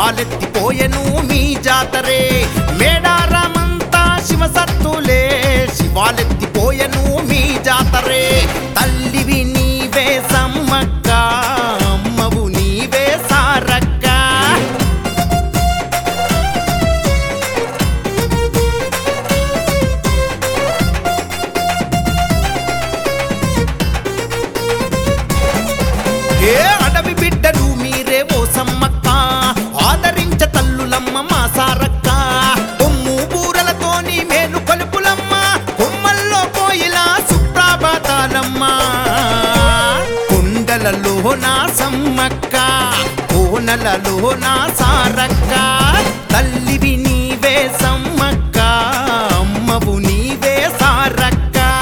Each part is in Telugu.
శివాలెత్తిపోయెను మీ జాతరే మేడారమంతా శివసత్తులే శివాలెత్తిపోయెను మీ జాతరే తల్లివి నీవే సమ్మక్క అమ్మవు నీవే సారక్క ఏ అడవి బిడ్డలు మీరే ఓ సమ్మక్క ఆదరించ తల్లులమ్మ మా సారక్క కొమ్ము బూరలతోని మేలు కొలుపులమ్మ కొమ్మల్లో కోయిల సుప్రభాతాలమ్మ కుండలలో నా సమ్మక్క కోనలలో నా సారక్క తల్లివి నీవే సమ్మక్క అమ్మవు నీవే సారక్క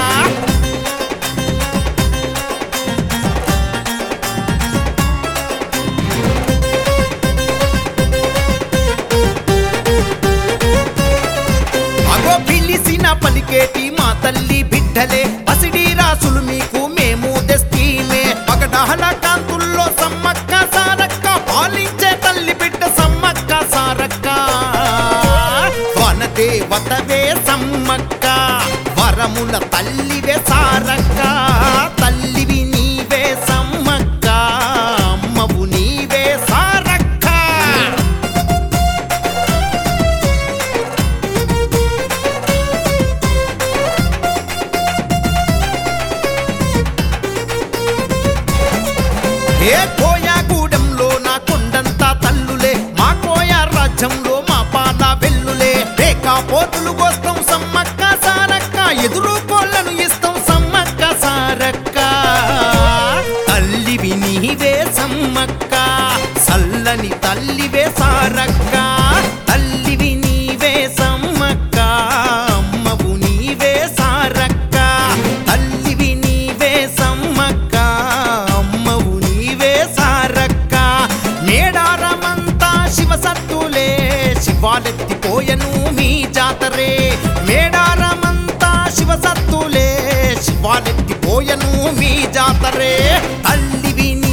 పిలిసిన పలికేటి మా తల్లి బిడ్డలే పసిడి రాసులు మీకు మేము తెస్తీమే పగడాల కాంతుల్లో సమ్మక్క సారక్క పాలించే తల్లి బిడ్డ సమ్మక్క సారక్క వనదేవతవే సమ్మక్క వరముల తల్లివే సారక్క తల్లివి నీవే సమ్మక్క అమ్మవు నీవే సారక్క ఏ కోయాగూడెంలో నా కొండంతా తల్లులే మా కోయా రాజ్యంలో మా పాల వెల్లులే పోతులు కోస్తాం సమ్మక్క సారక్క ఎదురు కోళ్ళను ఇస్తాం సమ్మక్క సారక్క తల్లివి నీవే సమ్మక్క సల్లని తల్లివే సారక్క తల్లివి నీవే సమ్మక్క అమ్మవు నీవే సారక్క తల్లివి నీవే సమ్మక్క అమ్మవు నీవే సారక్క మేడారమంతా శివసత్తులే శివాలెత్తిపోయెను మీ జాతరే మేడారమంతా శివసత్తులే శివాలెత్తిపోయెను మీ జాతరే తల్లివి